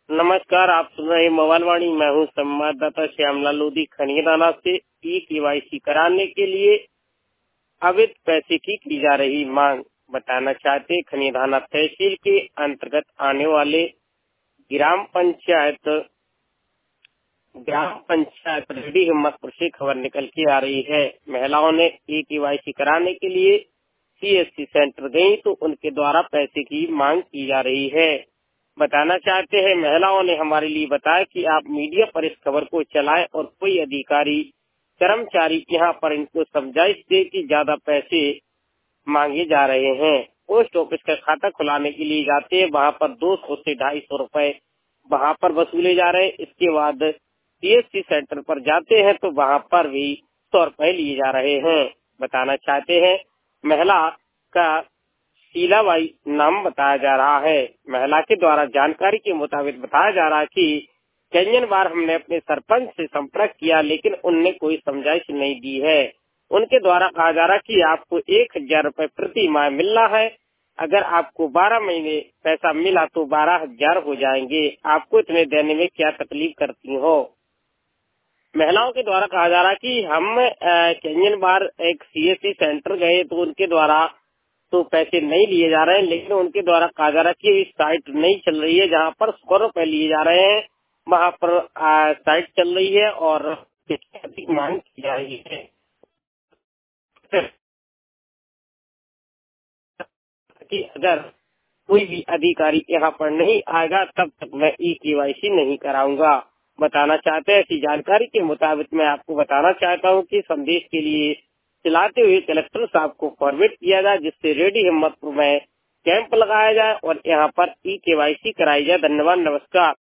नमस्कार, आप सुन रहे हैं मोबाइल वाणी। मैं हूँ संवाददाता श्यामलाल लोधी खनियादाना से। ई-केवाईसी कराने के लिए अवैध पैसे की जा रही मांग। बताना चाहते खनियादाना तहसील के अंतर्गत आने वाले ग्राम पंचायत रेडी हिम्मतपुर से खबर निकल के आ रही है। महिलाओं ने ई-केवाईसी कराने के लिए सीएससी सेंटर गई तो उनके द्वारा पैसे की मांग की जा रही है। बताना चाहते हैं, महिलाओं ने हमारे लिए बताया कि आप मीडिया पर इस खबर को चलाएं और कोई अधिकारी कर्मचारी यहाँ पर इनको समझाइश दे कि ज्यादा पैसे मांगे जा रहे हैं। पोस्ट ऑफिस का खाता खुलाने के लिए जाते हैं, वहाँ पर 200 से 250 रुपए वहाँ पर वसूले जा रहे हैं। इसके बाद सीएससी सेंटर पर जाते हैं तो वहाँ पर भी 100 रुपए लिए जा रहे हैं। बताना चाहते हैं, महिला का शीलाबाई नाम बताया जा रहा है। महिला के द्वारा जानकारी के मुताबिक बताया जा रहा है कि कई बार हमने अपने सरपंच से संपर्क किया लेकिन उनने कोई समझाइश नहीं दी है। उनके द्वारा कहा जा रहा है कि आपको 1000 रुपए प्रति माह मिलना है। अगर आपको 12 महीने पैसा मिला तो 12,000 हो जाएंगे। आपको इतने देने में क्या तकलीफ करती हो। महिलाओं के द्वारा कहा जा रहा है कि हम कई बार एक सीएससी सेंटर गए तो उनके द्वारा तो पैसे नहीं लिए जा रहे हैं, लेकिन उनके द्वारा कहा जा रहा है कि साइट नहीं चल रही है। जहाँ पर 100 रुपए लिए जा रहे हैं वहाँ पर साइट चल रही है और अधिक मांग की जा रही है कि अगर कोई भी अधिकारी यहाँ पर नहीं आएगा तब तक मैं ई-केवाईसी नहीं कराऊंगा। बताना चाहते हैं कि जानकारी के मुताबिक मैं आपको बताना चाहता हूँ कि संदेश के लिए चलाते हुए कलेक्टर साहब को फॉरवर्ड किया जाए, जिससे रेडी हिम्मतपुर में कैंप लगाया जाए और यहाँ पर ई-केवाईसी कराई जाए। धन्यवाद, नमस्कार।